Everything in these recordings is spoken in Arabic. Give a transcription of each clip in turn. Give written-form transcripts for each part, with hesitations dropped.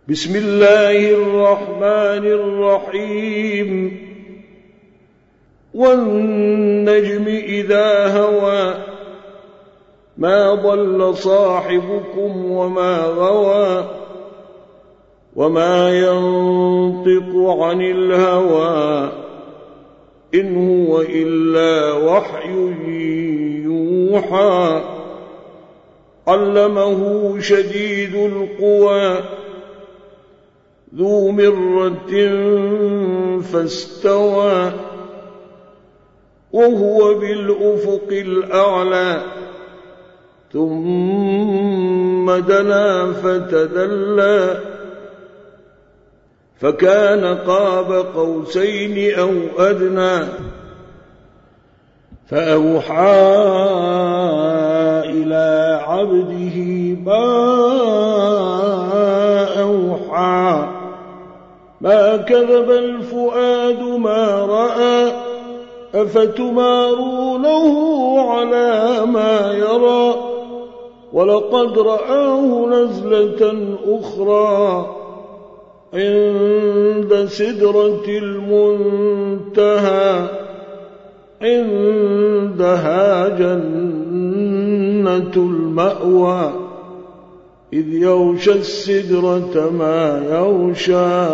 بسم الله الرحمن الرحيم والنجم إذا هوى ما ضل صاحبكم وما غوى وما ينطق عن الهوى إن هو إلا وحي يوحى علمه شديد القوى ذو مرة فاستوى وهو بالأفق الأعلى ثم دنا فتدلى فكان قاب قوسين أو أدنى فأوحى إلى عبده ما أوحى ما كذب الفؤاد ما رأى أفتمارونه على ما يرى ولقد رآه نزلة أخرى عند سدرة المنتهى عندها جنة المأوى إذ يغشى السدرة ما يغشى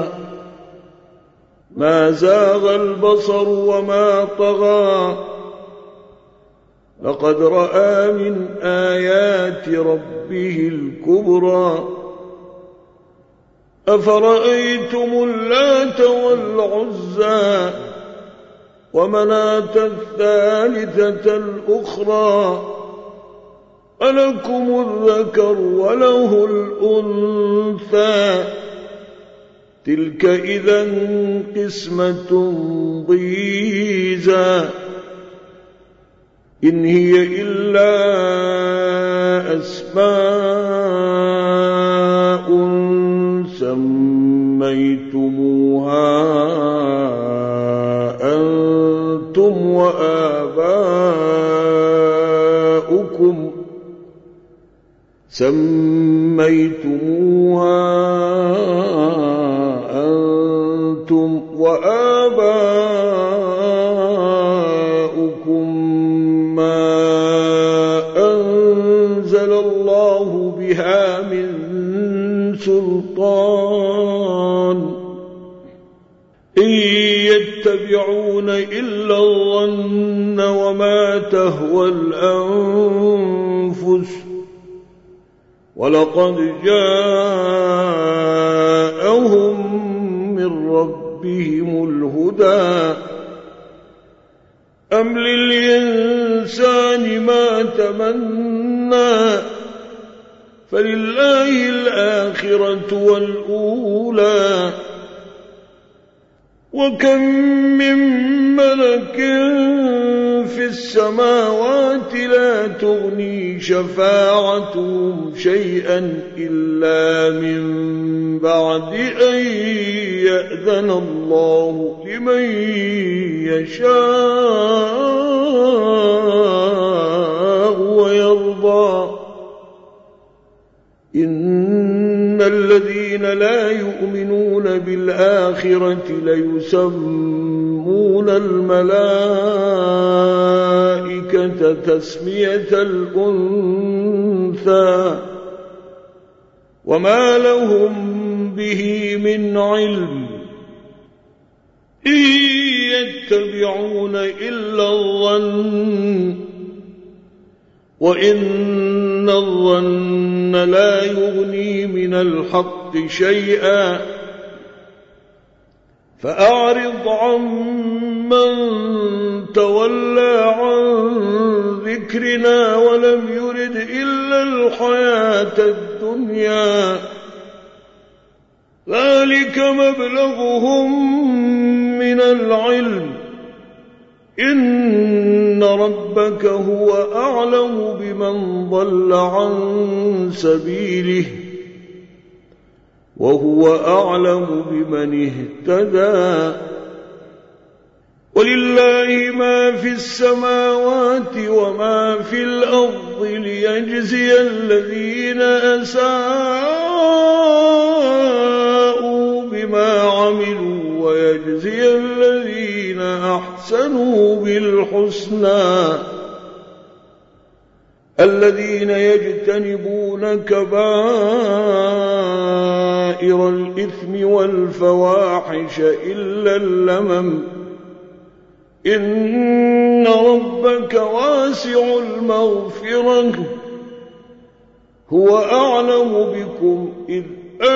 ما زاغ البصر وما طغى لقد رأى من آيات ربه الكبرى أفرأيتم اللات والعزى ومناة الثالثة الأخرى ألكم الذكر وله الأنثى تلك إذا قسمة ضيزى إن هي إلا أسماء سميتموها أنتم وآباؤكم ما أنزل الله بها من سلطان إن يتبعون إلا الظن وما تهوى الأنفس ولقد جاءهم من ربهم الهدى أم للإنسان ما تمنى فلله الآخرة والأولى وكم من ملك في السماوات لا تغني شفاعتهم شيئا إلا من بعد أن يأذن الله لمن يشاء ويرضى إن الذين لا يؤمنون بالآخرة ليسمون الملائكة تسمية الأنثى وما لهم به من علم إن يتبعون إلا الظن وإن الظن لا يغني من الحق شيئا فأعرض عمن تولى عن ذكرنا ولم يرد إلا الحياة الدنيا ذلك مبلغهم من العلم إن ربك هو أعلم بمن ضل عن سبيله وهو أعلم بمن اهتدى ولله ما في السماوات وما في الأرض ليجزي الذين أساءوا بما عملوا وليجزي المحسنين بحسنة ذلك خير مما يجمعون. إن الذين لا يؤمنون بالآخرة ليسمون الملائكة تسمية الأنثى وما لهم به من علم إن يتبعون إلا الظن وإن الظن لا يغني من الحق شيئا فأعرض عمن تولى عن ذكرنا ولم يرد إلا الحياة الدنيا ذلك مبلغهم من العلم إن ربك هو أعلم بمن ضل عن سبيله وهو أعلم بمن اهتدى ولله ما في السماوات وما في الأرض ليجزي الذين أساءوا عملوا ويجزي الذين أحسنوا بالحسنى الذين يجتنبون كبائر الإثم والفواحش إلا اللمم إن ربك واسع المغفرة هو أعلم بكم إذ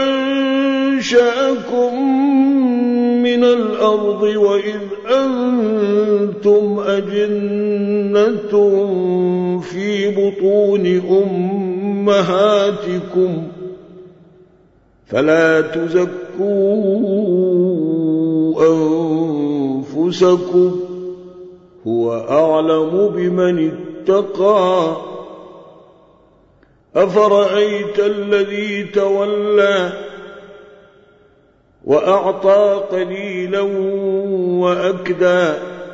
أنشأكم من الأرض وإذ أنتم أجنة في بطون أمهاتكم فلا تزكوا أنفسكم هو أعلم بمن اتقى أفرأيت الذي تولى وأعطى قليلا وأكدى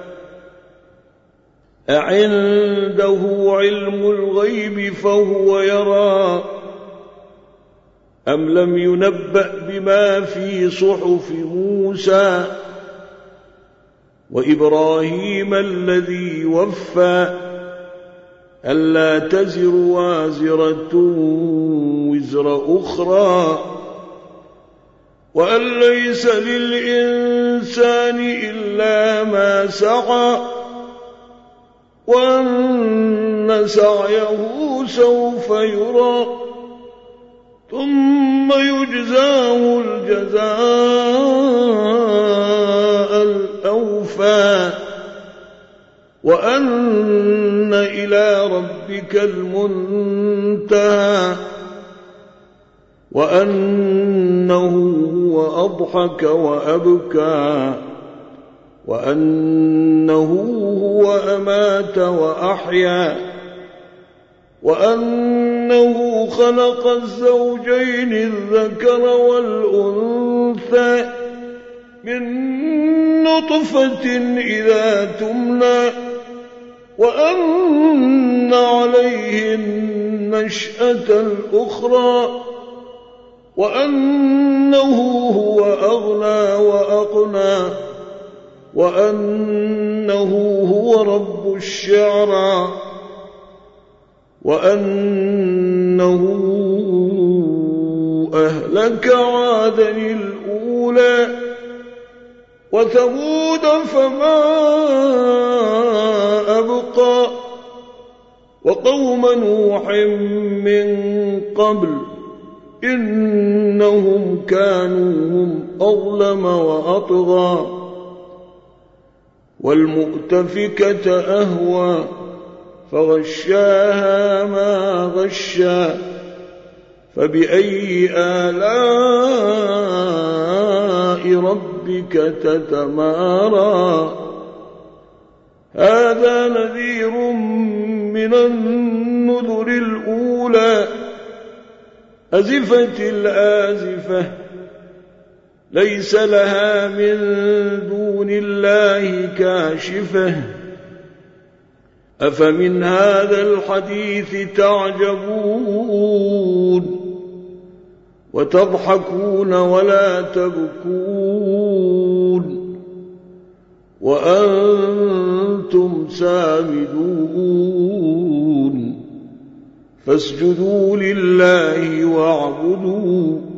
أعنده علم الغيب فهو يرى أم لم ينبأ بما في صحف موسى وإبراهيم الذي وفى ألا تزر وازرة وزر أخرى وأن ليس للإنسان إلا ما سعى وأن سعيه سوف يرى ثم يجزاه الجزاء الأوفى وأن إلى ربك المنتهى وأنه هو أضحك وأبكى وأنه هو أمات وأحيا وأنه خلق الزوجين الذكر والأنثى من نطفة إذا تمنى وأن عليه النشأة الأخرى وأنه هو أغنى وأقنى وأنه هو رب الشعرى وأنه أهلك عادا الأولى وثمود فما أبقى وقوم نوح من قبل إنهم كانوا هم أظلم وأطغى والمؤتفكة أهوى فغشاها ما غشا فبأي آلاء ربك تتمارى هذا نذير من النذر الأولى أزفت الآزفة ليس لها من دون الله كاشفة أفمن هذا الحديث تعجبون وتضحكون ولا تبكون وأنتم سامدون فاسجدوا لله واعبدوا